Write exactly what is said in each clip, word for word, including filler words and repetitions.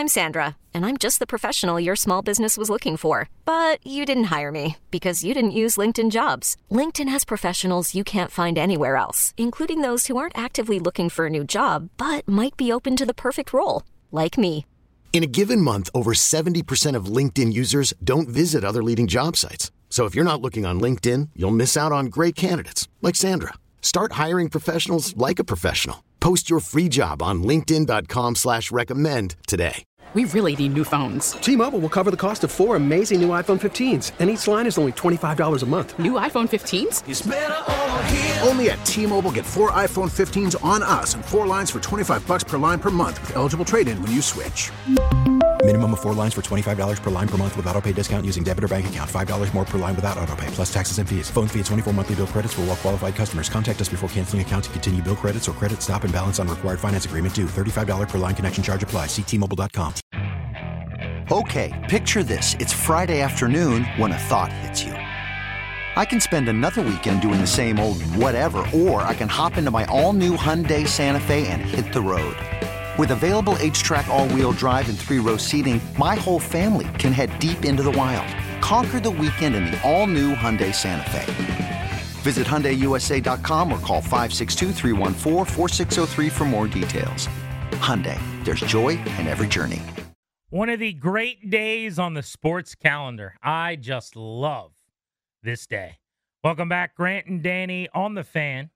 I'm Sandra, and I'm just the professional your small business was looking for. But you didn't hire me because you didn't use LinkedIn Jobs. LinkedIn has professionals you can't find anywhere else, including those who aren't actively looking for a new job, but might be open to the perfect role, like me. In a given month, over seventy percent of LinkedIn users don't visit other leading job sites. So if you're not looking on LinkedIn, you'll miss out on great candidates like Sandra. Start hiring professionals like a professional. Post your free job on linkedin dot com slash recommend today. We really need new phones. T-Mobile will cover the cost of four amazing new iPhone fifteens, and each line is only twenty-five dollars a month. New iPhone fifteens? It's better over here. Only at T-Mobile, get four iPhone fifteens on us and four lines for twenty-five bucks per line per month with eligible trade-in when you switch. Minimum of four lines for twenty-five dollars per line per month with autopay discount using debit or bank account. five dollars more per line without autopay, plus taxes and fees. Phone fee at twenty-four monthly bill credits for well-qualified customers. Contact us before canceling account to continue bill credits or credit stop and balance on required finance agreement due. thirty-five dollars per line connection charge applies. See T Mobile dot com. Okay, picture this. It's Friday afternoon when a thought hits you. I can spend another weekend doing the same old whatever, or I can hop into my all-new Hyundai Santa Fe and hit the road. With available H-Track all-wheel drive and three-row seating, my whole family can head deep into the wild. Conquer the weekend in the all-new Hyundai Santa Fe. Visit Hyundai U S A dot com or call five six two, three one four, four six zero three for more details. Hyundai, there's joy in every journey. One of the great days on the sports calendar. I just love this day. Welcome back, Grant and Danny on the Fan.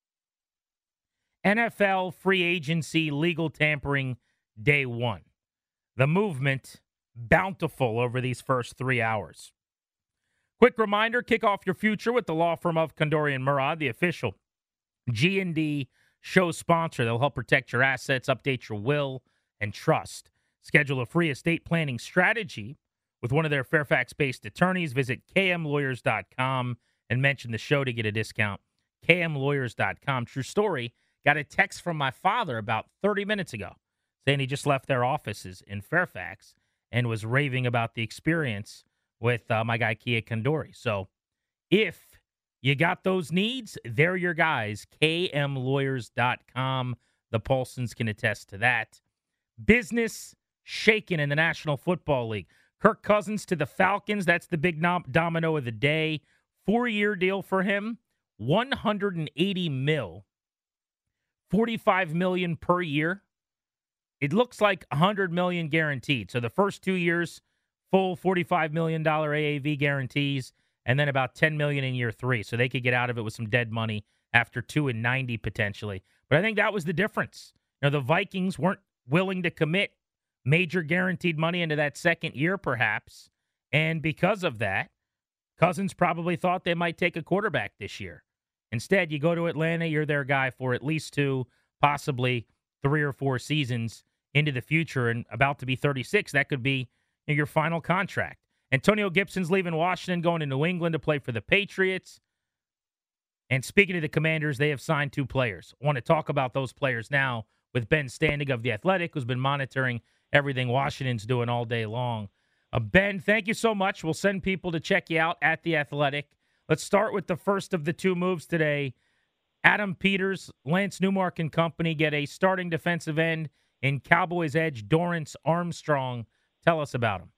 N F L free agency legal tampering day one. The movement bountiful over these first three hours. Quick reminder, kick off your future with the law firm of Kondori and Murad, the official G and D show sponsor. They'll help protect your assets, update your will, and trust. Schedule a free estate planning strategy with one of their Fairfax-based attorneys. Visit k m lawyers dot com and mention the show to get a discount. k m lawyers dot com. True story. Got a text from my father about thirty minutes ago saying he just left their offices in Fairfax and was raving about the experience with uh, my guy Kia Kondori. So if you got those needs, they're your guys. k m lawyers dot com. The Paulsons can attest to that. Business shaken in the National Football League. Kirk Cousins to the Falcons. That's the big nom- domino of the day. Four-year deal for him. one hundred eighty mil. forty-five million per year. It looks like one hundred million guaranteed. So the first two years, full forty-five million dollars A A V guarantees, and then about ten million in year three. So they could get out of it with some dead money after two and ninety potentially. But I think that was the difference. You know, the Vikings weren't willing to commit major guaranteed money into that second year, perhaps. And because of that, Cousins probably thought they might take a quarterback this year. Instead, you go to Atlanta, you're their guy for at least two, possibly three or four seasons into the future, and about to be thirty-six. That could be your final contract. Antonio Gibson's leaving Washington, going to New England to play for the Patriots. And speaking of the Commanders, they have signed two players. I want to talk about those players now with Ben Standing of The Athletic, who's been monitoring everything Washington's doing all day long. Uh, Ben, thank you so much. We'll send people to check you out at The Athletic. Let's start with the first of the two moves today. Adam Peters, Lance Newmark and company get a starting defensive end in Cowboys edge, Dorrance Armstrong. Tell us about him.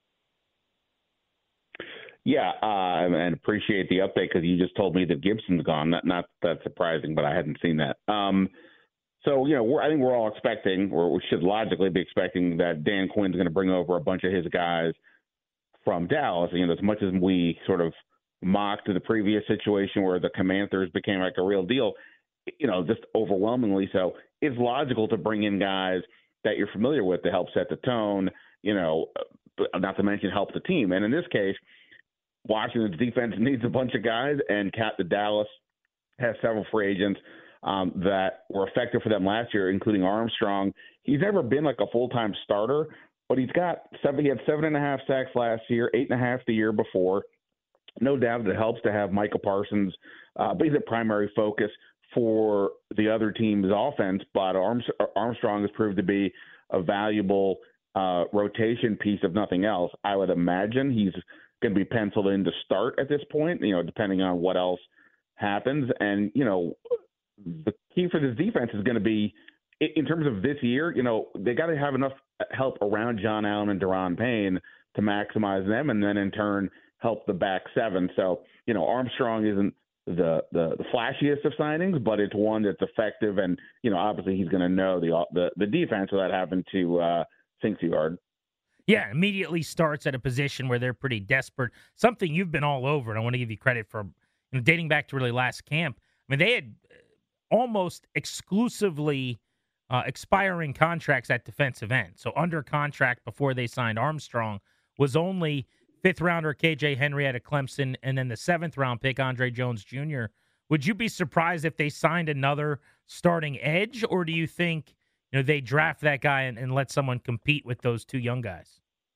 Yeah, uh, and appreciate the update because you just told me that Gibson's gone. Not, not that surprising, but I hadn't seen that. Um, so, you know, we're, I think we're all expecting, or we should logically be expecting, that Dan Quinn's going to bring over a bunch of his guys from Dallas. You know, as much as we sort of mocked the previous situation where the Commanders became like a real deal, you know, just overwhelmingly so, it's logical to bring in guys that you're familiar with to help set the tone, you know, not to mention help the team. And in this case, Washington's defense needs a bunch of guys, and Cat the Dallas has several free agents um, that were effective for them last year, including Armstrong. He's never been like a full-time starter, but he's got seven. He had seven and a half sacks last year, eight and a half the year before. No doubt it helps to have Micah Parsons uh, be the primary focus for the other team's offense, but Armstrong has proved to be a valuable uh, rotation piece, if nothing else. I would imagine he's going to be penciled in to start at this point, you know, depending on what else happens. And, you know, the key for this defense is going to be in terms of this year, you know, they got to have enough help around John Allen and Daron Payne to maximize them, and then in turn help the back seven. So, you know, Armstrong isn't the the, the flashiest of signings, but it's one that's effective, and you know, obviously he's going to know the the the defense without having to uh, think too hard. Yeah, immediately starts at a position where they're pretty desperate. Something you've been all over, and I want to give you credit for, you know, dating back to really last camp. I mean, they had almost exclusively uh, expiring contracts at defensive end. So under contract before they signed Armstrong was only fifth rounder K J Henry out of Clemson, and then the seventh round pick Andre Jones Junior Would you be surprised if they signed another starting edge, or do you think, you know, they draft that guy and, and let someone compete with those two young guys?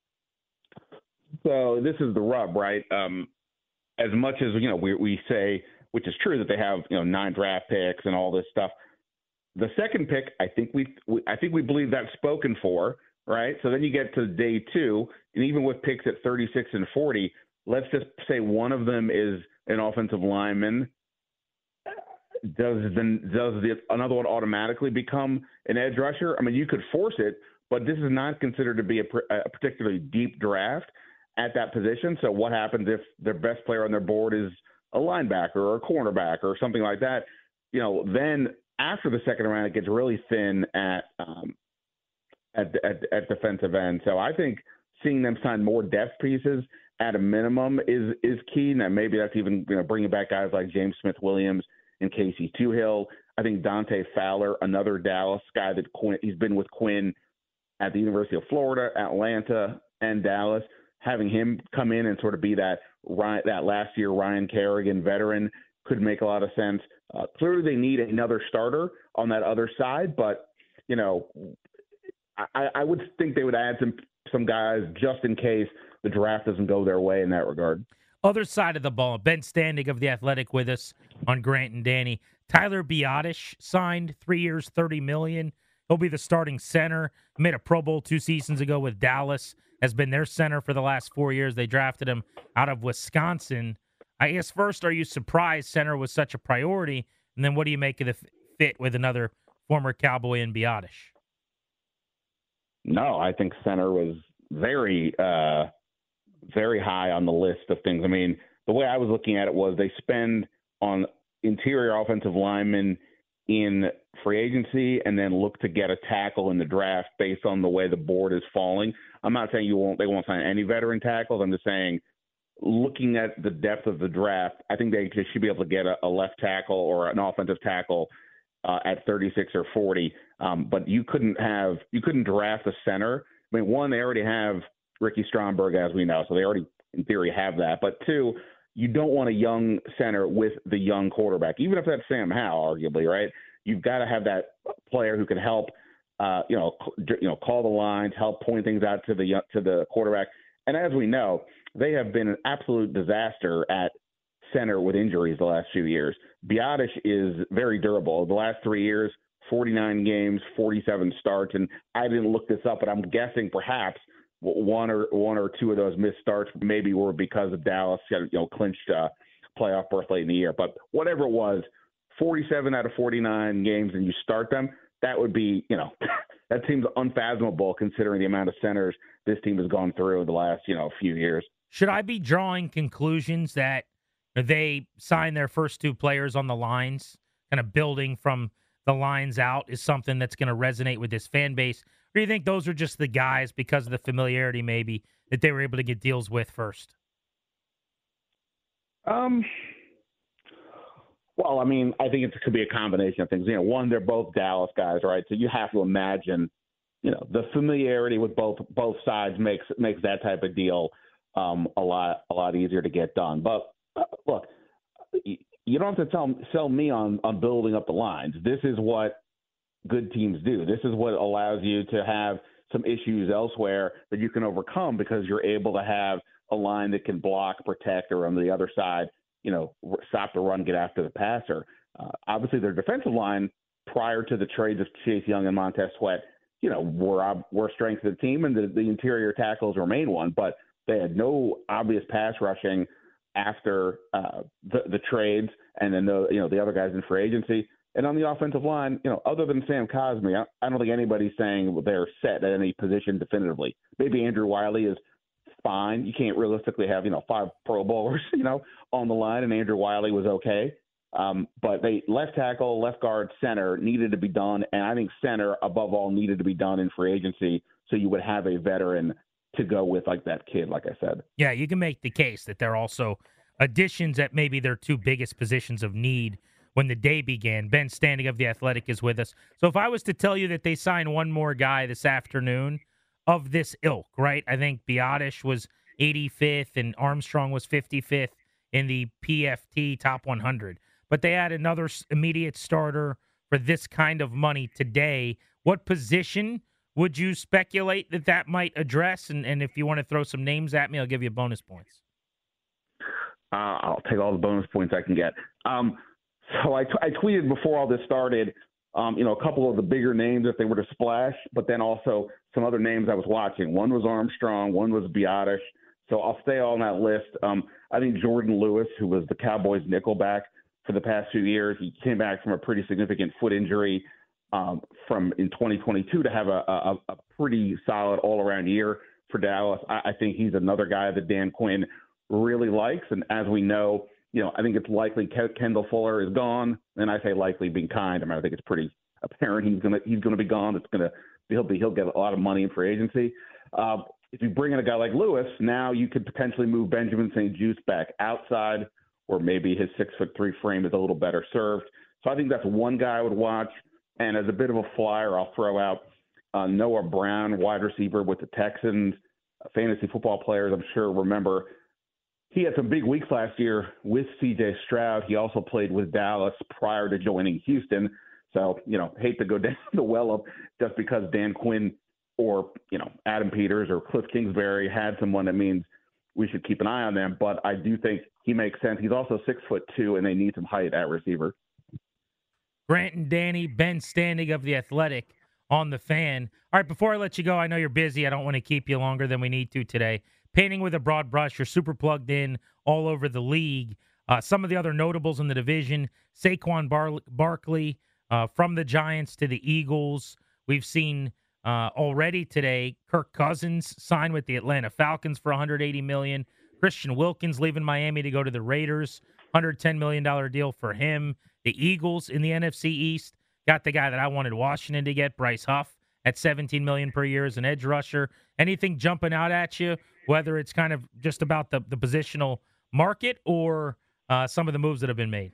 So this is the rub, right? Um, as much as, you know, we we say, which is true, that they have, you know, nine draft picks and all this stuff. The second pick, I think we, we I think we believe that's spoken for, right? So then you get to day two, and even with picks at thirty-six and forty, let's just say one of them is an offensive lineman. Does then does the another one automatically become an edge rusher? I mean, you could force it, but this is not considered to be a, a particularly deep draft at that position. So what happens if their best player on their board is a linebacker or a cornerback or something like that? You know, then after the second round, it gets really thin at um, at, at at defensive end. So I think seeing them sign more depth pieces at a minimum is is key. Now maybe that's even, you know, bringing back guys like James Smith-Williams and Casey Toohill. I think Dante Fowler, another Dallas guy that Quinn, he's been with Quinn at the University of Florida, Atlanta, and Dallas. Having him come in and sort of be that that last year Ryan Kerrigan veteran could make a lot of sense. Uh, clearly, they need another starter on that other side, but you know, I, I would think they would add some some guys just in case the draft doesn't go their way in that regard. Other side of the ball, Ben Standig of The Athletic with us on Grant and Danny. Tyler Biadasz signed three years, thirty million dollars. He'll be the starting center. Made a Pro Bowl two seasons ago with Dallas. Has been their center for the last four years. They drafted him out of Wisconsin. I guess first, are you surprised center was such a priority? And then what do you make of the fit with another former Cowboy in Biadasz? No, I think center was very, uh, very high on the list of things. I mean, the way I was looking at it was they spend on interior offensive linemen in free agency and then look to get a tackle in the draft based on the way the board is falling. I'm not saying you won't, they won't sign any veteran tackles. I'm just saying, looking at the depth of the draft, I think they should be able to get a, a left tackle or an offensive tackle uh, at thirty-six or forty. Um, but you couldn't have, you couldn't draft a center. I mean, one, they already have Ricky Stromberg, as we know, so they already, in theory, have that. But two, you don't want a young center with the young quarterback, even if that's Sam Howell, arguably, right? You've got to have that player who can help, uh, you know, you know, call the lines, help point things out to the to the quarterback. And as we know, they have been an absolute disaster at center with injuries the last few years. Biadasz is very durable. The last three years, forty-nine games, forty-seven starts, and I didn't look this up, but I'm guessing perhaps one or one or two of those missed starts maybe were because of Dallas, you know, clinched uh, playoff berth late in the year. But whatever it was, forty-seven out of forty-nine games, and you start them, that would be, you know, that seems unfathomable considering the amount of centers this team has gone through the last, you know, few years. Should I be drawing conclusions that they signed their first two players on the lines, kind of building from the lines out is something that's going to resonate with this fan base? Or do you think those are just the guys, because of the familiarity maybe, that they were able to get deals with first? Um. Well, I mean, I think it could be a combination of things. You know, one, they're both Dallas guys, right? So you have to imagine, you know, the familiarity with both both sides makes makes that type of deal um, a lot a lot easier to get done. But uh, look, you don't have to tell sell me on on building up the lines. This is what good teams do. This is what allows you to have some issues elsewhere that you can overcome because you're able to have a line that can block, protect, or on the other side, you know, stop the run, get after the passer. Uh, obviously, their defensive line prior to the trades of Chase Young and Montez Sweat, you know, were were strength of the team, and the, the interior tackles remain one. But they had no obvious pass rushing after uh, the, the trades, and then the you know the other guys in free agency. And on the offensive line, you know, other than Sam Cosmi, I, I don't think anybody's saying they're set at any position definitively. Maybe Andrew Wiley is fine. You can't realistically have, you know, five Pro Bowlers, you know, on the line, and Andrew Wiley was okay. Um, but they left tackle, left guard, center needed to be done, and I think center, above all, needed to be done in free agency so you would have a veteran to go with like that kid, like I said. Yeah, you can make the case that they're also additions at maybe their two biggest positions of need when the day began. Ben Standing of The Athletic is with us. So if I was to tell you that they signed one more guy this afternoon of this ilk, right? I think Biadasz was eighty-fifth and Armstrong was fifty-fifth in the P F T Top one hundred. But they add another immediate starter for this kind of money today. What position would you speculate that that might address? And, and if you want to throw some names at me, I'll give you bonus points. Uh, I'll take all the bonus points I can get. Um, so I, t- I tweeted before all this started, um, you know, a couple of the bigger names if they were to splash, but then also some other names I was watching. One was Armstrong, one was Biadasz. So I'll stay on that list. Um, I think Jordan Lewis, who was the Cowboys nickelback for the past few years, he came back from a pretty significant foot injury um, from in twenty twenty-two to have a, a, a pretty solid all-around year for Dallas. I, I think he's another guy that Dan Quinn really likes. And as we know, you know, I think it's likely Ke- Kendall Fuller is gone. And I say likely being kind. I mean, I think it's pretty apparent he's gonna he's gonna be gone. It's gonna he'll be he'll get a lot of money in free agency. Uh, if you bring in a guy like Lewis, now you could potentially move Benjamin Saint Juste back outside, or maybe his six foot three frame is a little better served. So I think that's one guy I would watch. And as a bit of a flyer, I'll throw out uh, Noah Brown, wide receiver with the Texans. Fantasy football players, I'm sure, remember he had some big weeks last year with C J Stroud. He also played with Dallas prior to joining Houston. So, you know, hate to go down the well of just because Dan Quinn or, you know, Adam Peters or Cliff Kingsbury had someone that means we should keep an eye on them. But I do think he makes sense. He's also six foot two, and they need some height at receiver. Grant and Danny, Ben Standing of The Athletic on the Fan. All right, before I let you go, I know you're busy. I don't want to keep you longer than we need to today. Painting with a broad brush, you're super plugged in all over the league. Uh, some of the other notables in the division, Saquon Bar- Barkley uh, from the Giants to the Eagles. We've seen uh, already today Kirk Cousins sign with the Atlanta Falcons for one hundred eighty million dollars. Christian Wilkins leaving Miami to go to the Raiders, one hundred ten million dollars deal for him. The Eagles in the N F C East got the guy that I wanted Washington to get, Bryce Huff, at seventeen million dollars per year as an edge rusher. Anything jumping out at you, whether it's kind of just about the, the positional market or uh, some of the moves that have been made?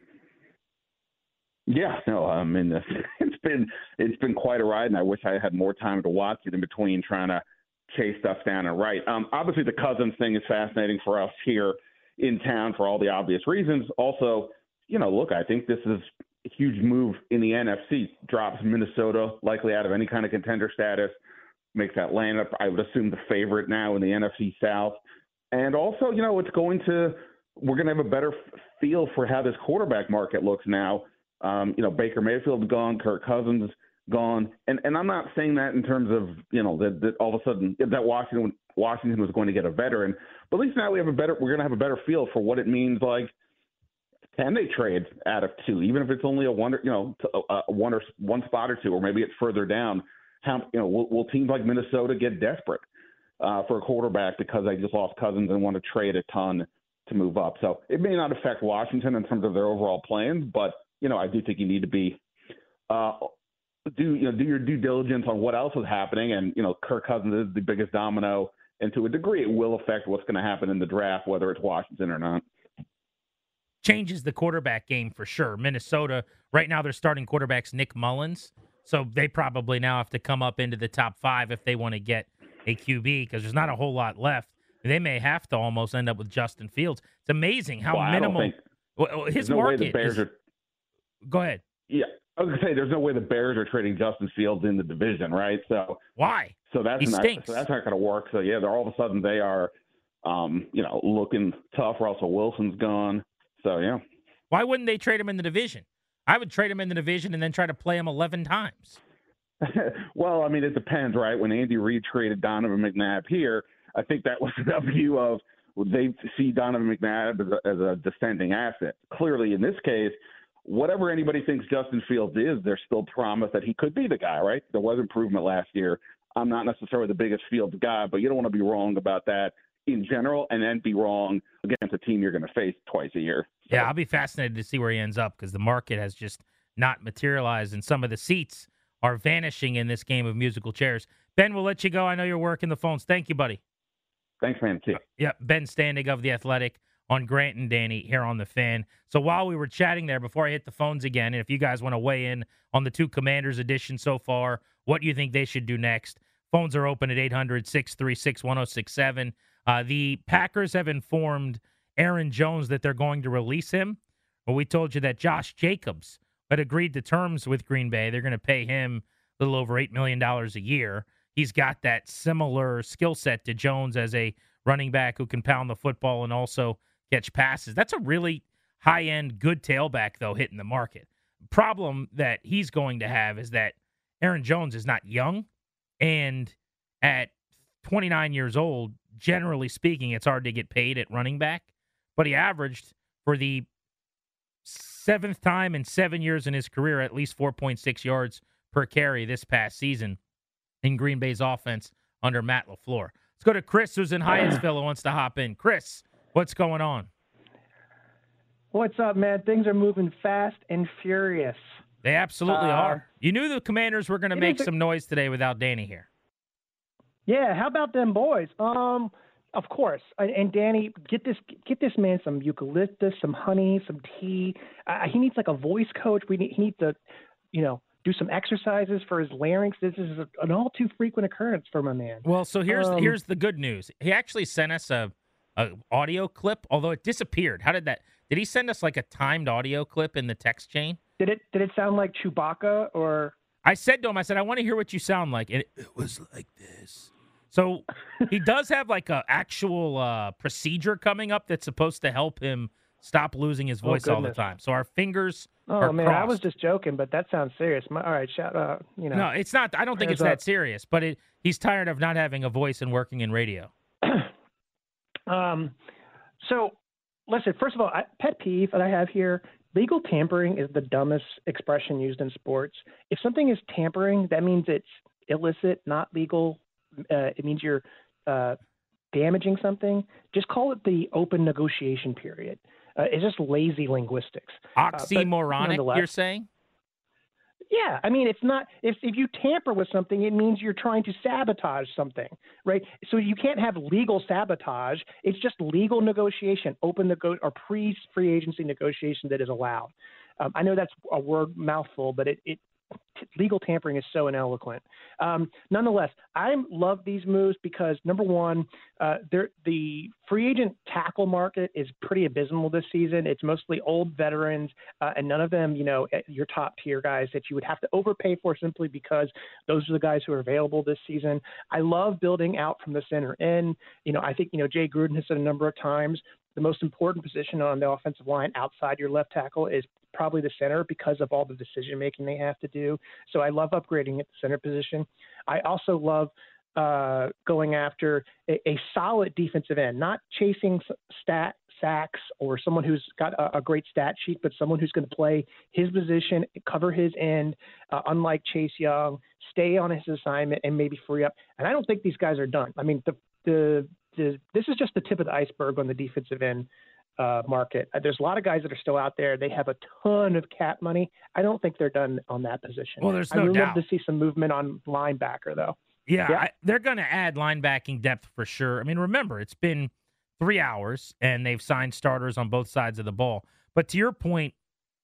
Yeah, no, I mean, it's been it's been quite a ride, and I wish I had more time to watch it in between trying to chase stuff down and write. Um, obviously, the Cousins thing is fascinating for us here in town for all the obvious reasons. Also, you know, look, I think this is a huge move in the N F C. Drops Minnesota likely out of any kind of contender status, makes Atlanta, I would assume, the favorite now in the N F C South. And also, you know, it's going to – we're going to have a better feel for how this quarterback market looks now. Um, you know, Baker Mayfield's gone, Kirk Cousins gone. And and I'm not saying that in terms of, you know, that, that all of a sudden that Washington Washington was going to get a veteran. But at least now we have a better – we're going to have a better feel for what it means, like, can they trade out of two, even if it's only a one, you know, a one or one spot or two, or maybe it's further down? How, you know, will, will teams like Minnesota get desperate uh, for a quarterback because they just lost Cousins and want to trade a ton to move up? So it may not affect Washington in terms of their overall plans, but you know, I do think you need to be uh, do you know do your due diligence on what else is happening, and you know, Kirk Cousins is the biggest domino, and to a degree, it will affect what's going to happen in the draft, whether it's Washington or not. Changes the quarterback game for sure. Minnesota, right now, they're starting quarterbacks Nick Mullins, so they probably now have to come up into the top five if they want to get a Q B, because there's not a whole lot left. They may have to almost end up with Justin Fields. It's amazing how well, minimal think, well, his no market way the Bears is. Are, Go ahead. Yeah, I was going to say there's no way the Bears are trading Justin Fields in the division, right? So why? So that's he not stinks. so that's not going to work. So yeah, they're all of a sudden they are, um, you know, looking tough. Russell Wilson's gone. So yeah. Why wouldn't they trade him in the division? I would trade him in the division and then try to play him eleven times. Well, I mean, it depends, right? When Andy Reid traded Donovan McNabb here, I think that was the view of well, they see Donovan McNabb as a, as a descending asset. Clearly, in this case, whatever anybody thinks Justin Fields is, there's still promise that he could be the guy, right? There was improvement last year. I'm not necessarily the biggest Fields guy, but you don't want to be wrong about that in general and then be wrong against a team you're going to face twice a year. So. Yeah, I'll be fascinated to see where he ends up because the market has just not materialized and some of the seats are vanishing in this game of musical chairs. Ben, we'll let you go. I know you're working the phones. Thank you, buddy. Thanks, man. See you. Yep, Ben Standig of The Athletic on Grant and Danny here on The Fan. So while we were chatting there, before I hit the phones again, and if you guys want to weigh in on the two Commanders edition so far, what you think they should do next, phones are open at eight hundred, six three six, one oh six seven. Uh, the Packers have informed Aaron Jones that they're going to release him. Well, we told you that Josh Jacobs had agreed to terms with Green Bay. They're going to pay him a little over eight million dollars a year. He's got that similar skill set to Jones as a running back who can pound the football and also catch passes. That's a really high-end, good tailback, though, hitting the market. Problem that he's going to have is that Aaron Jones is not young, and at twenty-nine years old, generally speaking, it's hard to get paid at running back. But he averaged, for the seventh time in seven years in his career, at least four point six yards per carry this past season in Green Bay's offense under Matt LaFleur. Let's go to Chris, who's in Hyattsville, who wants to hop in. Chris, what's going on? What's up, man? Things are moving fast and furious. They absolutely uh, are. You knew the Commanders were going to make a, some noise today without Danny here. Yeah, how about them boys? Um, of course. And, and Danny, get this get this man some eucalyptus, some honey, some tea. Uh, he needs like a voice coach. We need, he needs to, you know, do some exercises for his larynx. This is an all too frequent occurrence for my man. Well, so here's um, here's the good news. He actually sent us a, a audio clip, although it disappeared. How did that? Did he send us like a timed audio clip in the text chain? Did it did it sound like Chewbacca or? I said to him, I said, I want to hear what you sound like, and it, it was like this. So he does have like a actual uh, procedure coming up that's supposed to help him stop losing his voice oh, all the time. So our fingers oh, are man, crossed. I was just joking, but that sounds serious. My, all right, shout out. You know, no, it's not. I don't think it's up. that serious. But it, he's tired of not having a voice and working in radio. um, so listen. First of all, I, pet peeve that I have here: legal tampering is the dumbest expression used in sports. If something is tampering, that means it's illicit, not legal. Uh, it means you're uh, damaging something. Just call it the open negotiation period. Uh, it's just lazy linguistics. Oxymoronic, uh, you're saying? Yeah, I mean, it's not. If if you tamper with something, it means you're trying to sabotage something, right? So you can't have legal sabotage. It's just legal negotiation, open nego- or pre-free agency negotiation that is allowed. Um, I know that's a word mouthful, but it, it legal tampering is so ineloquent. Um, nonetheless, I love these moves because, number one, uh, the free agent tackle market is pretty abysmal this season. It's mostly old veterans, uh, and none of them, you know, your top tier guys that you would have to overpay for simply because those are the guys who are available this season. I love building out from the center in. You know, I think, you know, Jay Gruden has said a number of times, the most important position on the offensive line outside your left tackle is probably the center because of all the decision making they have to do. So I love upgrading at the center position. I also love uh, going after a, a solid defensive end, not chasing stat sacks or someone who's got a, a great stat sheet, but someone who's going to play his position, cover his end, uh, unlike Chase Young, stay on his assignment and maybe free up. And I don't think these guys are done. I mean, the the, the this is just the tip of the iceberg on the defensive end Uh, market. There's a lot of guys that are still out there. They have a ton of cap money. I don't think they're done on that position. Well, there's no I would doubt. love to see some movement on linebacker, though. Yeah, yeah. I, they're going to add linebacking depth for sure. I mean, remember, it's been three hours, and they've signed starters on both sides of the ball. But to your point,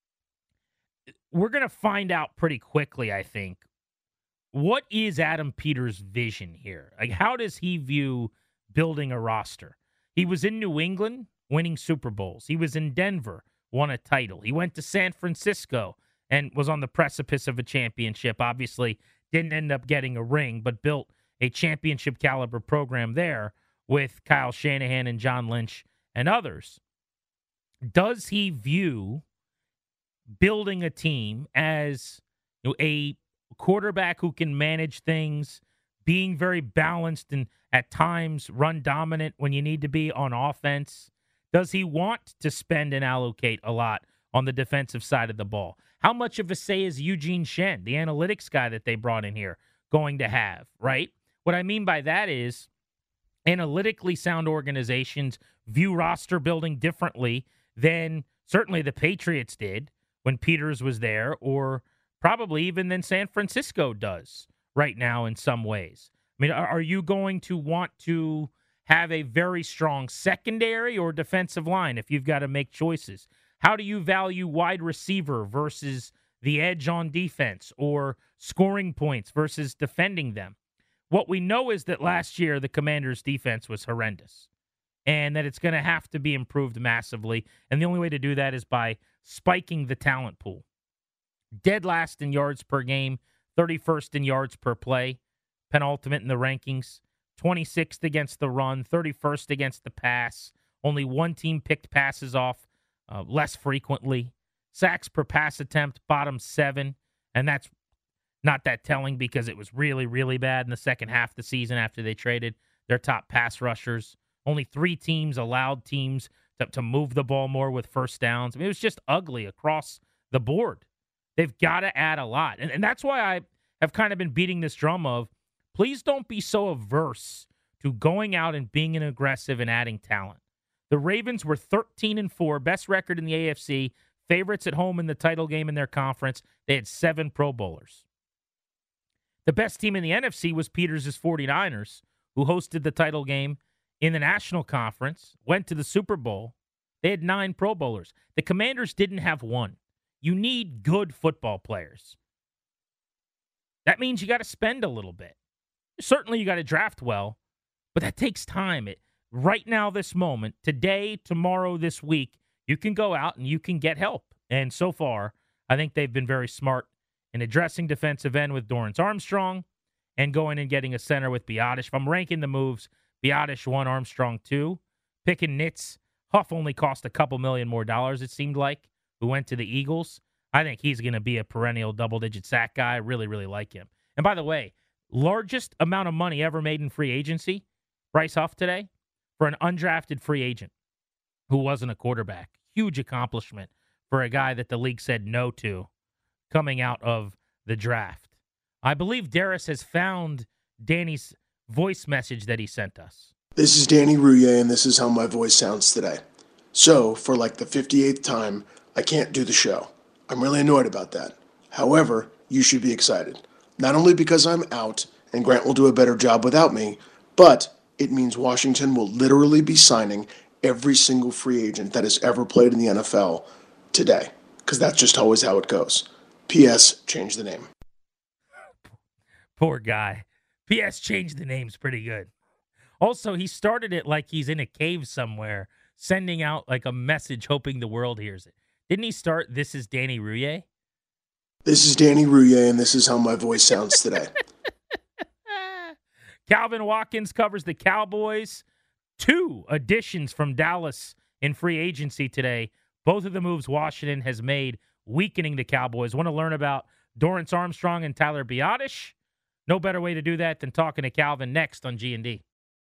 we're going to find out pretty quickly, I think, what is Adam Peters' vision here? Like, how does he view building a roster? He was in New England winning Super Bowls. He was in Denver, won a title. He went to San Francisco and was on the precipice of a championship. Obviously, didn't end up getting a ring, but built a championship caliber program there with Kyle Shanahan and John Lynch and others. Does he view building a team as, you know, a quarterback who can manage things, being very balanced and at times run dominant when you need to be on offense? Does he want to spend and allocate a lot on the defensive side of the ball? How much of a say is Eugene Shen, the analytics guy that they brought in here, going to have, right? What I mean by that is analytically sound organizations view roster building differently than certainly the Patriots did when Peters was there, or probably even than San Francisco does right now in some ways. I mean, are, are you going to want to have a very strong secondary or defensive line if you've got to make choices? How do you value wide receiver versus the edge on defense, or scoring points versus defending them? What we know is that last year the Commanders' defense was horrendous, and that it's going to have to be improved massively. And the only way to do that is by spiking the talent pool. Dead last in yards per game, thirty-first in yards per play, penultimate in the rankings, twenty-sixth against the run, thirty-first against the pass. Only one team picked passes off uh, less frequently. Sacks per pass attempt, bottom seven, and that's not that telling because it was really, really bad in the second half of the season after they traded their top pass rushers. Only three teams allowed teams to, to move the ball more with first downs. I mean, it was just ugly across the board. They've got to add a lot. And, and that's why I have kind of been beating this drum of, please don't be so averse to going out and being an aggressive and adding talent. The Ravens were thirteen and four, best record in the A F C, favorites at home in the title game in their conference. They had seven Pro Bowlers. The best team in the N F C was Peters' forty-niners, who hosted the title game in the National Conference, went to the Super Bowl. They had nine Pro Bowlers. The Commanders didn't have one. You need good football players. That means you got to spend a little bit. Certainly you got to draft well, but that takes time. It, right now, this moment, today, tomorrow, this week, you can go out and you can get help. And so far, I think they've been very smart in addressing defensive end with Dorrance Armstrong and going and getting a center with Biadasz. If I'm ranking the moves, Biadasz one, Armstrong two. Picking nits, Huff only cost a couple million more dollars, it seemed like, who went to the Eagles. I think he's going to be a perennial double-digit sack guy. I really, really like him. And by the way, largest amount of money ever made in free agency, Bryce Huff today, for an undrafted free agent who wasn't a quarterback. Huge accomplishment for a guy that the league said no to coming out of the draft. I believe Darius has found Danny's voice message that he sent us. This is Danny Rouillet, and this is how my voice sounds today. So, for like the fifty-eighth time, I can't do the show. I'm really annoyed about that. However, you should be excited. Not only because I'm out, and Grant will do a better job without me, but it means Washington will literally be signing every single free agent that has ever played in the N F L today. Because that's just always how it goes. P S. Change the name. Poor guy. P S. Change the name's pretty good. Also, he started it like he's in a cave somewhere, sending out like a message hoping the world hears it. Didn't he start, this is Danny Rouillet? This is Danny Rouillet, and this is how my voice sounds today. Calvin Watkins covers the Cowboys. Two additions from Dallas in free agency today. Both of the moves Washington has made weakening the Cowboys. Want to learn about Dorrance Armstrong and Tyler Biadasz? No better way to do that than talking to Calvin next on G and D.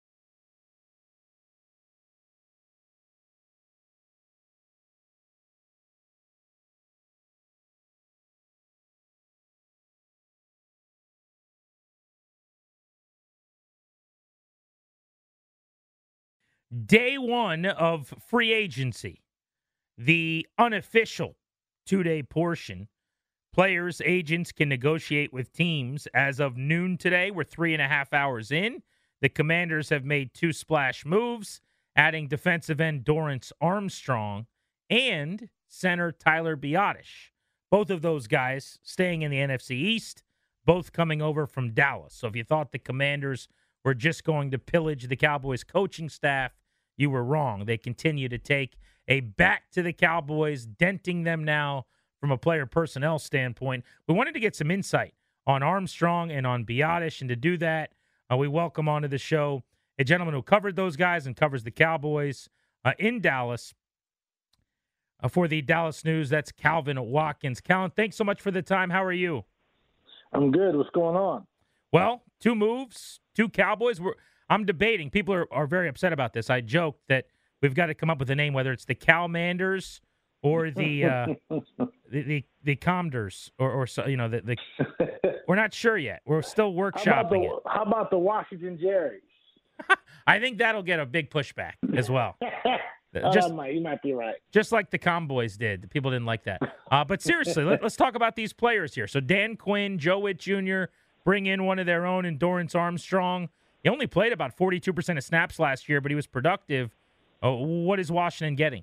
Day one of free agency, the unofficial two-day portion. Players, agents can negotiate with teams. As of noon today, we're three and a half hours in. The Commanders have made two splash moves, adding defensive end Dorrance Armstrong and center Tyler Biadasz. Both of those guys staying in the N F C East, both coming over from Dallas. So if you thought the Commanders were just going to pillage the Cowboys coaching staff, you were wrong. They continue to take a back to the Cowboys, denting them now from a player personnel standpoint. We wanted to get some insight on Armstrong and on Biadasz, and to do that, uh, we welcome onto the show a gentleman who covered those guys and covers the Cowboys uh, in Dallas. Uh, for the Dallas News, that's Calvin Watkins. Calvin, thanks so much for the time. How are you? I'm good. What's going on? Well, two moves, two Cowboys. We're, I'm debating. People are, are very upset about this. I joked that we've got to come up with a name, whether it's the Calmanders or the uh, the, the the Commodores, or or so, you know the, the we're not sure yet. We're still workshopping how about the, it. How about the Washington Jerrys? I think that'll get a big pushback as well. Oh, just, might, you might be right. Just like the Comboys did. The people didn't like that. Uh, but seriously, let, let's talk about these players here. So Dan Quinn, Joe Witt Junior bring in one of their own, in Dorrance Armstrong. He only played about forty-two percent of snaps last year, but he was productive. Uh, what is Washington getting?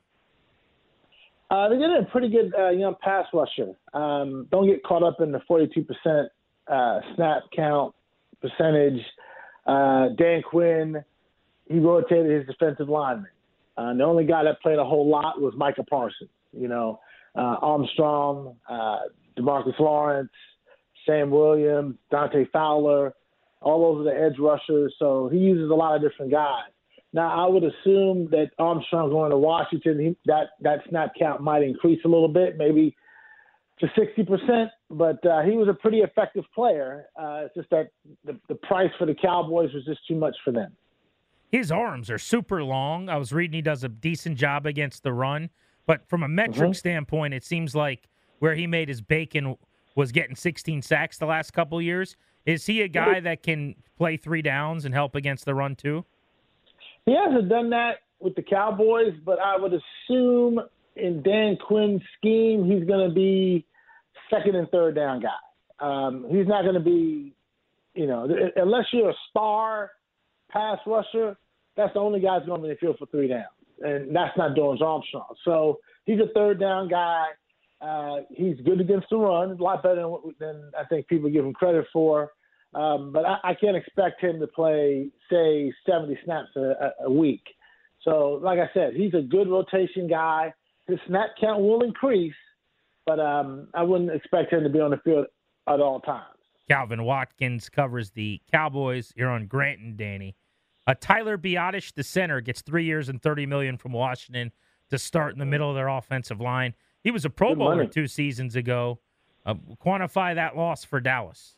Uh, they're getting a pretty good uh, young pass rusher. Um, don't get caught up in the forty-two percent uh, snap count percentage. Uh, Dan Quinn, he rotated his defensive linemen. Uh, the only guy that played a whole lot was Micah Parsons. You know, uh, Armstrong, uh, DeMarcus Lawrence, Sam Williams, Dante Fowler, all those are the edge rushers. So he uses a lot of different guys. Now, I would assume that Armstrong going to Washington, he, that, that snap count might increase a little bit, maybe to sixty percent. But uh, he was a pretty effective player. Uh, it's just that the, the price for the Cowboys was just too much for them. His arms are super long. I was reading he does a decent job against the run. But from a metric mm-hmm. standpoint, it seems like where he made his bacon was getting sixteen sacks the last couple of years. Is he a guy that can play three downs and help against the run too? He hasn't done that with the Cowboys, but I would assume in Dan Quinn's scheme, he's going to be second and third down guy. Um, he's not going to be, you know, unless you're a star pass rusher, that's the only guy that's going to be in the field for three downs. And that's not Dorrance Armstrong. So he's a third down guy. Uh, he's good against the run, a lot better than, than I think people give him credit for. Um, but I, I can't expect him to play, say, seventy snaps a, a week. So, like I said, he's a good rotation guy. His snap count will increase, but um, I wouldn't expect him to be on the field at all times. Calvin Watkins covers the Cowboys here on Grant and Danny. Uh, Tyler Biadasz, the center, gets three years and thirty million dollars from Washington to start in the middle of their offensive line. He was a Pro Good Bowler money. two seasons ago. Uh, quantify that loss for Dallas.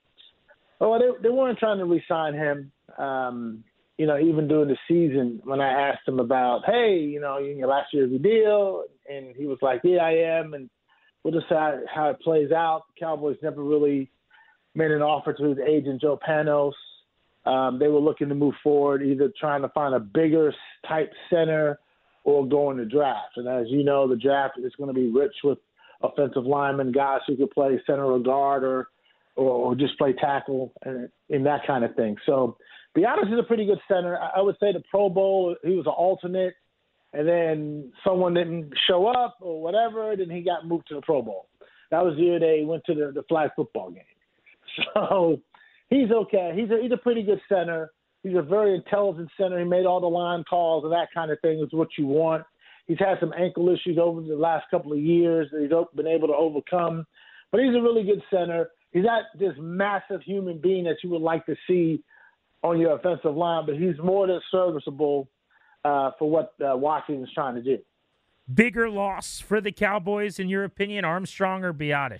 Oh, they, they weren't trying to re-sign him. Um, you know, even during the season, when I asked him about, hey, you know, you your last year's deal, and he was like, yeah, I am, and we'll just see how, how it plays out. The Cowboys never really made an offer to his agent, Joe Panos. Um, they were looking to move forward, either trying to find a bigger type center or go in the draft. And as you know, the draft is going to be rich with offensive linemen, guys who could play center or guard or or, or just play tackle and, and that kind of thing. So Biadasz is a pretty good center. I, I would say the Pro Bowl, he was an alternate, and then someone didn't show up or whatever, then he got moved to the Pro Bowl. That was the year they went to the, the flag football game. So he's okay. He's a, he's a pretty good center. He's a very intelligent center. He made all the line calls and that kind of thing is what you want. He's had some ankle issues over the last couple of years that he's been able to overcome. But he's a really good center. He's not this massive human being that you would like to see on your offensive line, but he's more than serviceable uh, for what uh, Washington's trying to do. Bigger loss for the Cowboys, in your opinion, Armstrong or Biadasz?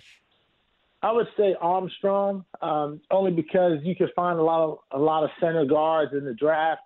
I would say Armstrong, um, only because you can find a lot of a lot of center guards in the draft.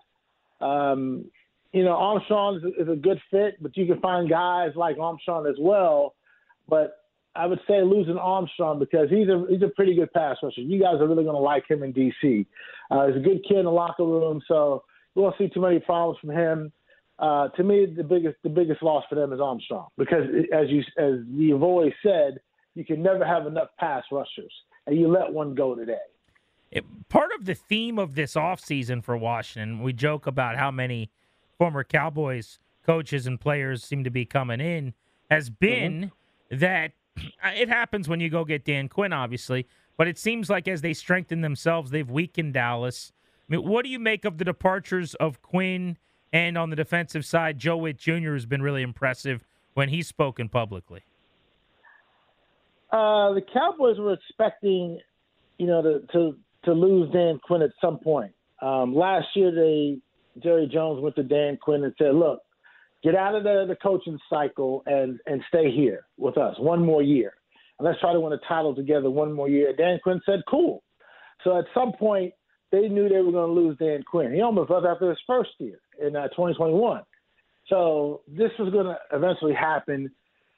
Um, you know, Armstrong is a, is a good fit, but you can find guys like Armstrong as well. But I would say losing Armstrong because he's a he's a pretty good pass rusher. You guys are really going to like him in D C. Uh, he's a good kid in the locker room, so you won't see too many problems from him. Uh, to me, the biggest the biggest loss for them is Armstrong because, as you as you've always said, you can never have enough pass rushers, and you let one go today. It, part of the theme of this offseason for Washington, we joke about how many former Cowboys coaches and players seem to be coming in, has been mm-hmm. that it happens when you go get Dan Quinn, obviously, but it seems like as they strengthen themselves, they've weakened Dallas. I mean, what do you make of the departures of Quinn and on the defensive side, Joe Witt Junior has been really impressive when he's spoken publicly? Uh, the Cowboys were expecting, you know, to, to to lose Dan Quinn at some point. Um, last year, they Jerry Jones went to Dan Quinn and said, "Look, get out of the, the coaching cycle and and stay here with us one more year, and let's try to win a title together one more year." Dan Quinn said, "Cool." So at some point, they knew they were going to lose Dan Quinn. He almost left after his first year in uh, twenty twenty-one. So this was going to eventually happen.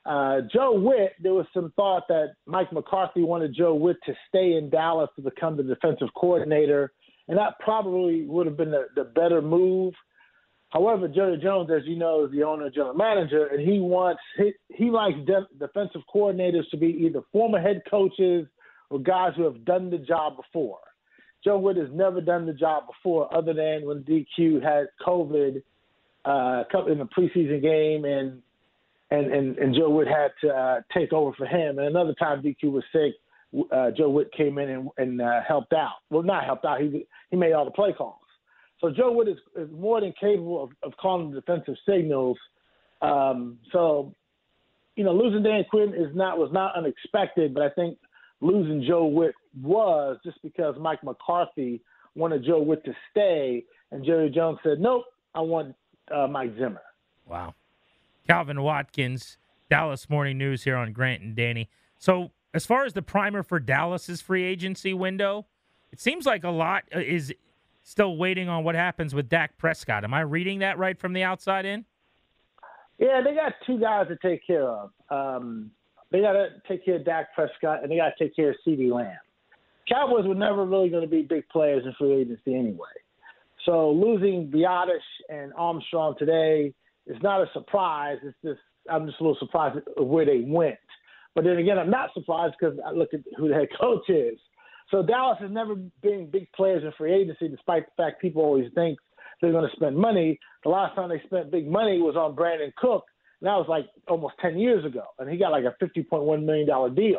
Uh, Joe Witt, there was some thought that Mike McCarthy wanted Joe Witt to stay in Dallas to become the defensive coordinator, and that probably would have been the, the better move. However, Jerry Jones, as you know, is the owner and general manager, and he wants he, he likes de- defensive coordinators to be either former head coaches or guys who have done the job before. Joe Witt has never done the job before, other than when D Q had COVID uh, in the preseason game, and and and, and Joe Witt had to uh, take over for him. And another time D Q was sick, uh, Joe Witt came in and, and uh, helped out. Well, not helped out. He he made all the play calls. So Joe Witt is, is more than capable of, of calling defensive signals. Um, so, you know, losing Dan Quinn is not was not unexpected, but I think losing Joe Witt was just because Mike McCarthy wanted Joe Witt to stay, and Jerry Jones said, nope, I want uh, Mike Zimmer. Wow. Calvin Watkins, Dallas Morning News here on Grant and Danny. So as far as the primer for Dallas's free agency window, it seems like a lot is – still waiting on what happens with Dak Prescott. Am I reading that right from the outside in? Yeah, they got two guys to take care of. Um, they got to take care of Dak Prescott, and they got to take care of CeeDee Lamb. Cowboys were never really going to be big players in free agency anyway. So losing Biotish and Armstrong today is not a surprise. It's just I'm just a little surprised at where they went. But then again, I'm not surprised because I look at who the head coach is. So Dallas has never been big players in free agency, despite the fact people always think they're going to spend money. The last time they spent big money was on Brandon Cook, and that was like almost ten years ago, and he got like a fifty point one million dollars deal.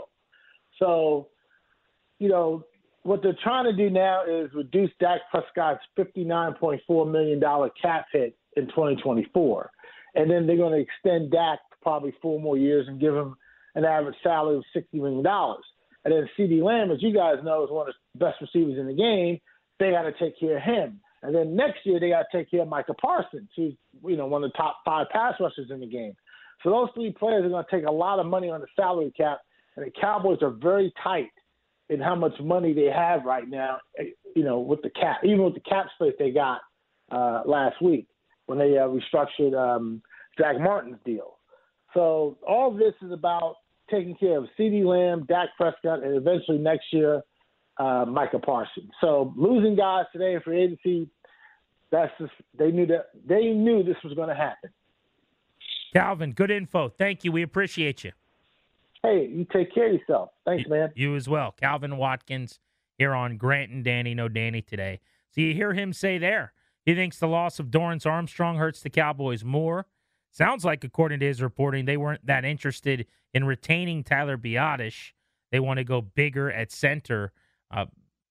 So, you know, what they're trying to do now is reduce Dak Prescott's fifty-nine point four million dollars cap hit in twenty twenty-four. And then they're going to extend Dak probably four more years and give him an average salary of sixty million dollars. And then CeeDee Lamb, as you guys know, is one of the best receivers in the game. They got to take care of him. And then next year they got to take care of Micah Parsons, who's, you know, one of the top five pass rushers in the game. So those three players are going to take a lot of money on the salary cap, and the Cowboys are very tight in how much money they have right now, you know, with the cap, even with the cap space they got uh, last week when they uh, restructured um, Zach Martin's deal. So all this is about taking care of CeeDee Lamb, Dak Prescott, and eventually next year, uh, Micah Parsons. So losing guys today in free agency, that's just, they knew that they knew this was going to happen. Calvin, good info. Thank you. We appreciate you. Hey, you take care of yourself. Thanks, man. You as well. Calvin Watkins here on Grant and Danny. No Danny today. So you hear him say there, he thinks the loss of Dorrance Armstrong hurts the Cowboys more. Sounds like, according to his reporting, they weren't that interested in retaining Tyler Biotish. They want to go bigger at center. Uh,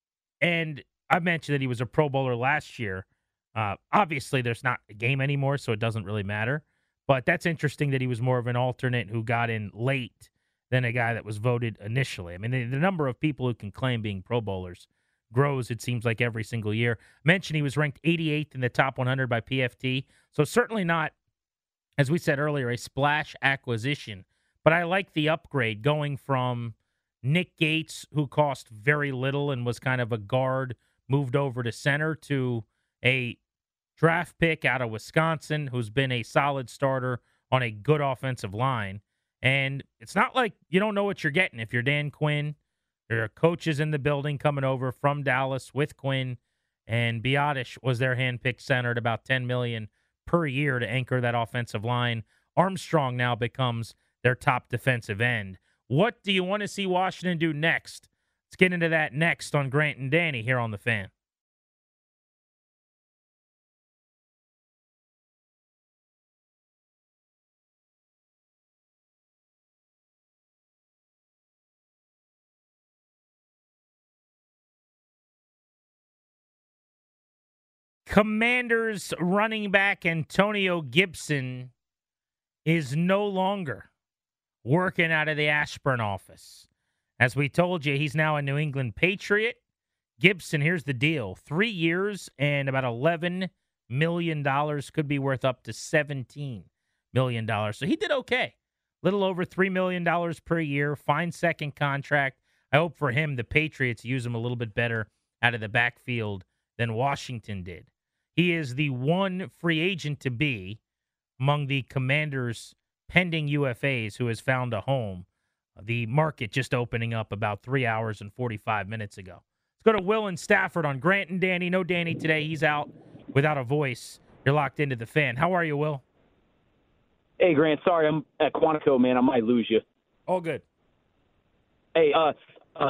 and I mentioned that he was a Pro Bowler last year. Uh, obviously, there's not a game anymore, so it doesn't really matter. But that's interesting that he was more of an alternate who got in late than a guy that was voted initially. I mean, the, the number of people who can claim being Pro Bowlers grows, it seems like, every single year. Mentioned he was ranked eighty-eighth in the top one hundred by P F T, so certainly not, as we said earlier, a splash acquisition. But I like the upgrade going from Nick Gates, who cost very little and was kind of a guard, moved over to center, to a draft pick out of Wisconsin who's been a solid starter on a good offensive line. And it's not like you don't know what you're getting. If you're Dan Quinn, there are coaches in the building coming over from Dallas with Quinn, and Biotish was their handpicked center at about ten million dollars per year to anchor that offensive line. Armstrong now becomes their top defensive end. What do you want to see Washington do next? Let's get into that next on Grant and Danny here on The Fan. Commanders running back Antonio Gibson is no longer working out of the Ashburn office. As we told you, he's now a New England Patriot. Gibson, here's the deal. Three years and about eleven million dollars, could be worth up to seventeen million dollars. So he did okay. Little over three million dollars per year. Fine second contract. I hope for him the Patriots use him a little bit better out of the backfield than Washington did. He is the one free agent to be among the Commanders' pending U F As who has found a home. The market just opening up about three hours and forty-five minutes ago. Let's go to Will in Stafford on Grant and Danny. No Danny today. He's out without a voice. You're locked into the Fan. How are you, Will? Hey, Grant. Sorry, I'm at Quantico, man. I might lose you. All good. Hey, uh, uh,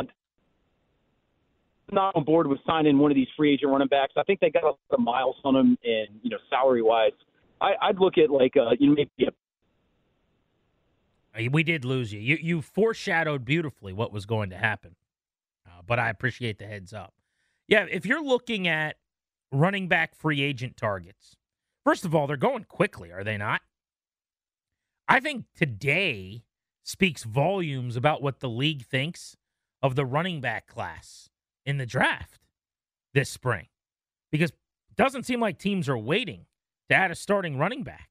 not on board with signing one of these free agent running backs. I think they got a lot of miles on them, and you know, salary wise, I, I'd look at like uh, you know maybe a We did lose you. You you foreshadowed beautifully what was going to happen, uh, but I appreciate the heads up. Yeah, if you're looking at running back free agent targets, first of all, they're going quickly, are they not? I think today speaks volumes about what the league thinks of the running back class in the draft this spring, because it doesn't seem like teams are waiting to add a starting running back.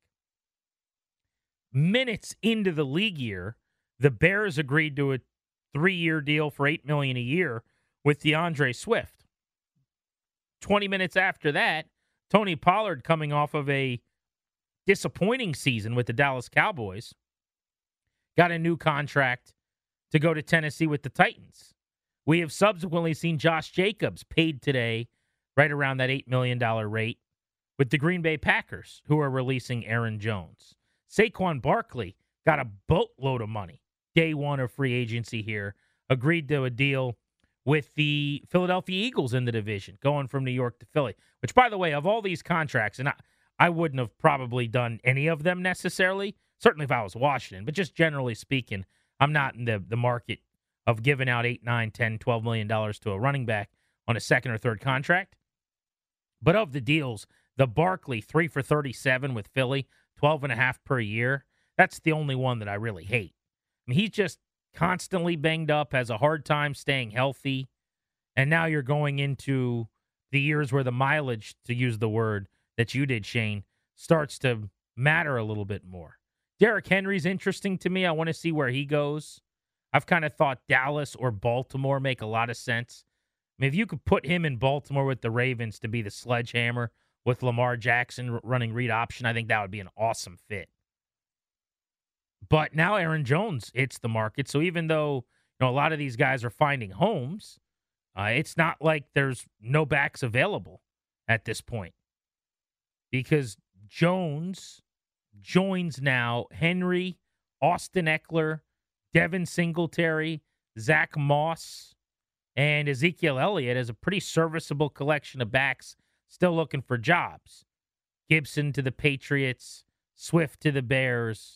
Minutes into the league year, the Bears agreed to a three-year deal for eight million dollars a year with DeAndre Swift. twenty minutes after that, Tony Pollard, coming off of a disappointing season with the Dallas Cowboys, got a new contract to go to Tennessee with the Titans. We have subsequently seen Josh Jacobs paid today right around that eight million dollars rate with the Green Bay Packers, who are releasing Aaron Jones. Saquon Barkley got a boatload of money day one of free agency here, agreed to a deal with the Philadelphia Eagles in the division, going from New York to Philly, which, by the way, of all these contracts, and I, I wouldn't have probably done any of them necessarily, certainly if I was Washington, but just generally speaking, I'm not in the, the market of giving out eight, nine, ten, twelve million dollars to a running back on a second or third contract. But of the deals, the Barkley three for thirty-seven with Philly, twelve and a half per year. That's the only one that I really hate. I mean, he's just constantly banged up, has a hard time staying healthy. And now you're going into the years where the mileage, to use the word that you did, Shane, starts to matter a little bit more. Derrick Henry's interesting to me. I want to see where he goes. I've kind of thought Dallas or Baltimore make a lot of sense. I mean, if you could put him in Baltimore with the Ravens to be the sledgehammer with Lamar Jackson running read option, I think that would be an awesome fit. But now Aaron Jones hits the market. So even though, you know, a lot of these guys are finding homes, uh, it's not like there's no backs available at this point. Because Jones joins now Henry, Austin Eckler, Devin Singletary, Zach Moss, and Ezekiel Elliott as a pretty serviceable collection of backs still looking for jobs. Gibson to the Patriots, Swift to the Bears,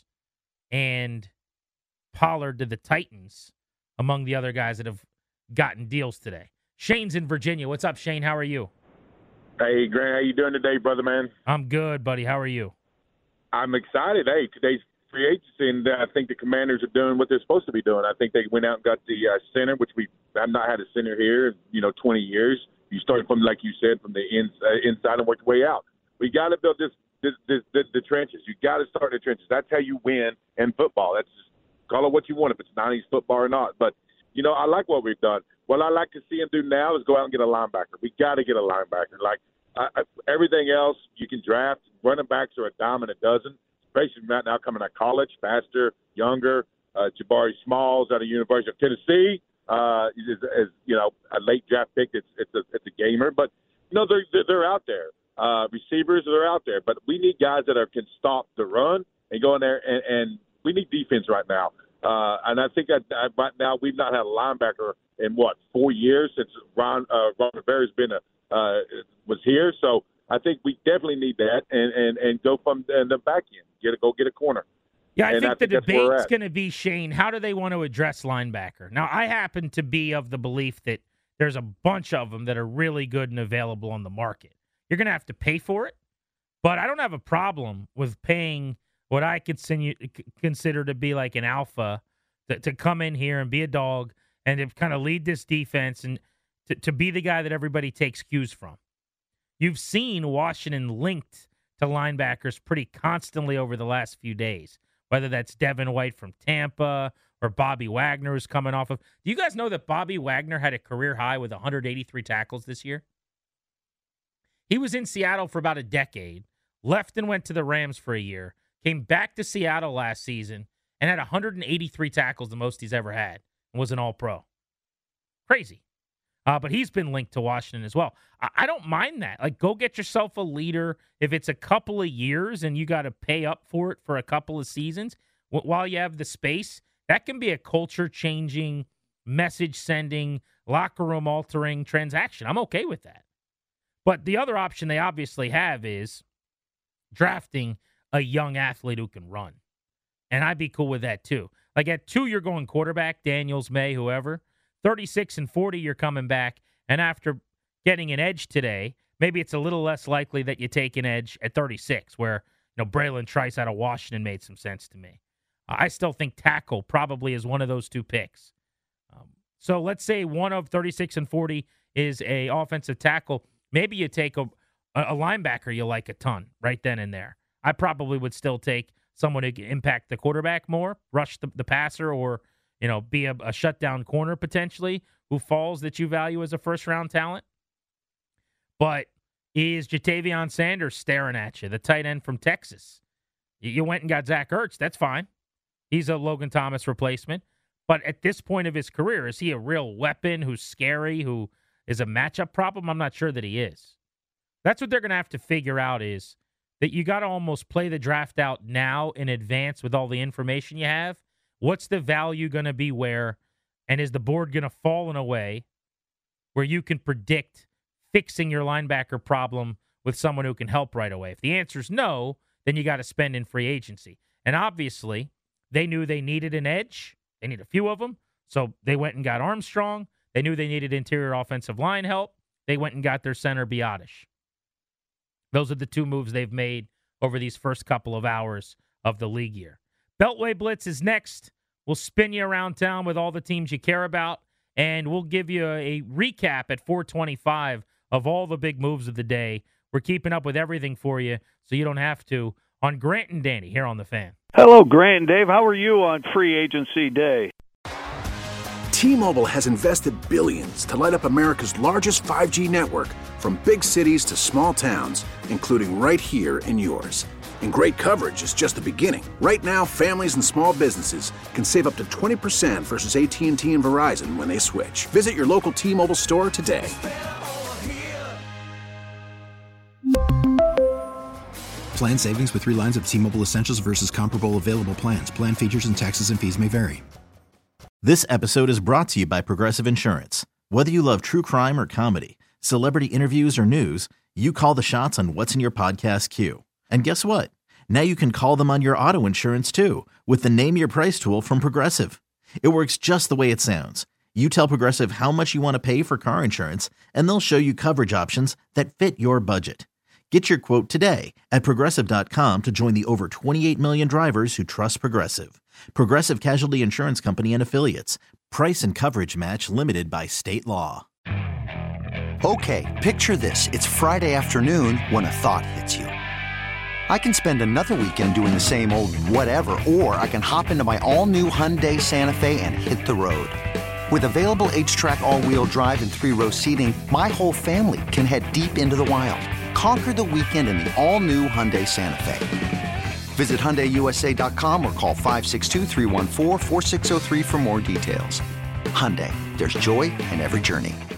and Pollard to the Titans, among the other guys that have gotten deals today. Shane's in Virginia. What's up, Shane? How are you? Hey, Grant. How you doing today, brother, man? I'm good, buddy. How are you? I'm excited. Hey, today's free agency, and uh, I think the Commanders are doing what they're supposed to be doing. I think they went out and got the uh, center, which we have not had a center here in, you know, twenty years. You start from, like you said, from the in, uh, inside and work your way out. We got to build this, this, this, this the trenches. You got to start in the trenches. That's how you win in football. That's just, call it what you want, if it's nineties football or not. But, you know, I like what we've done. What I like to see him do now is go out and get a linebacker. We got to get a linebacker. Like I, I, everything else, you can draft. Running backs are a dime and a dozen, especially right now coming out of college, faster, younger. Uh, Jabari Smalls out of University of Tennessee uh, is, is, you know, a late draft pick. It's it's a it's a gamer, but you know they're they're, they're out there. Uh, receivers are out there, but we need guys that are, can stop the run and go in there, and, and we need defense right now. Uh, and I think that uh, right now we've not had a linebacker in what four years since Ron uh, Ron Rivera's been a uh, was here. So I think we definitely need that, and and, and go from the back end, get a go get a corner. Yeah, I and think I the think debate's going to be, Shane, how do they want to address linebacker? Now, I happen to be of the belief that there's a bunch of them that are really good and available on the market. You're going to have to pay for it, but I don't have a problem with paying what I consider to be like an alpha to, to come in here and be a dog and to kind of lead this defense and to, to be the guy that everybody takes cues from. You've seen Washington linked to linebackers pretty constantly over the last few days, whether that's Devin White from Tampa or Bobby Wagner who's coming off of. Do you guys know that Bobby Wagner had a career high with one hundred eighty-three tackles this year? He was in Seattle for about a decade, left and went to the Rams for a year, came back to Seattle last season and had one hundred eighty-three tackles, the most he's ever had, and was an all-pro. Crazy. Uh, but he's been linked to Washington as well. I, I don't mind that. Like, go get yourself a leader. If it's a couple of years and you got to pay up for it for a couple of seasons, w- while you have the space, that can be a culture-changing, message-sending, locker room-altering transaction. I'm okay with that. But the other option they obviously have is drafting a young athlete who can run. And I'd be cool with that too. Like at two, you're going quarterback, Daniels, May, whoever. thirty-six and forty, you're coming back. And after getting an edge today, maybe it's a little less likely that you take an edge at thirty-six, where, you know, Braylon Trice out of Washington made some sense to me. Uh, I still think tackle probably is one of those two picks. Um, so let's say one of thirty-six and forty is a offensive tackle. Maybe you take a, a linebacker you like a ton right then and there. I probably would still take someone who can impact the quarterback more, rush the, the passer, or, you know, be a, a shutdown corner potentially who falls that you value as a first-round talent. But is Jatavion Sanders staring at you, the tight end from Texas? You went and got Zach Ertz. That's fine. He's a Logan Thomas replacement. But at this point of his career, is he a real weapon who's scary, who is a matchup problem? I'm not sure that he is. That's what they're going to have to figure out, is that you got to almost play the draft out now in advance with all the information you have. What's the value going to be where, and is the board going to fall in a way where you can predict fixing your linebacker problem with someone who can help right away? If the answer is no, then you got to spend in free agency. And obviously, they knew they needed an edge. They need a few of them. So they went and got Armstrong. They knew they needed interior offensive line help. They went and got their center, Biotish. Those are the two moves they've made over these first couple of hours of the league year. Beltway Blitz is next. We'll spin you around town with all the teams you care about, and we'll give you a recap at four twenty-five of all the big moves of the day. We're keeping up with everything for you, so you don't have to, on Grant and Danny here on The Fan. Hello, Grant and Dave. How are you on free agency day? T-Mobile has invested billions to light up America's largest five G network, from big cities to small towns, including right here in yours. And great coverage is just the beginning. Right now, families and small businesses can save up to twenty percent versus A T and T and Verizon when they switch. Visit your local T-Mobile store today. Plan savings with three lines of T-Mobile Essentials versus comparable available plans. Plan features and taxes and fees may vary. This episode is brought to you by Progressive Insurance. Whether you love true crime or comedy, celebrity interviews or news, you call the shots on what's in your podcast queue. And guess what? Now you can call them on your auto insurance too, with the Name Your Price tool from Progressive. It works just the way it sounds. You tell Progressive how much you want to pay for car insurance, and they'll show you coverage options that fit your budget. Get your quote today at Progressive dot com to join the over twenty-eight million drivers who trust Progressive. Progressive Casualty Insurance Company and Affiliates. Price and coverage match limited by state law. Okay, picture this. It's Friday afternoon when a thought hits you. I can spend another weekend doing the same old whatever, or I can hop into my all-new Hyundai Santa Fe and hit the road. With available H-Track all-wheel drive and three-row seating, my whole family can head deep into the wild. Conquer the weekend in the all-new Hyundai Santa Fe. Visit Hyundai U S A dot com or call five six two, three one four, four six zero three for more details. Hyundai, there's joy in every journey.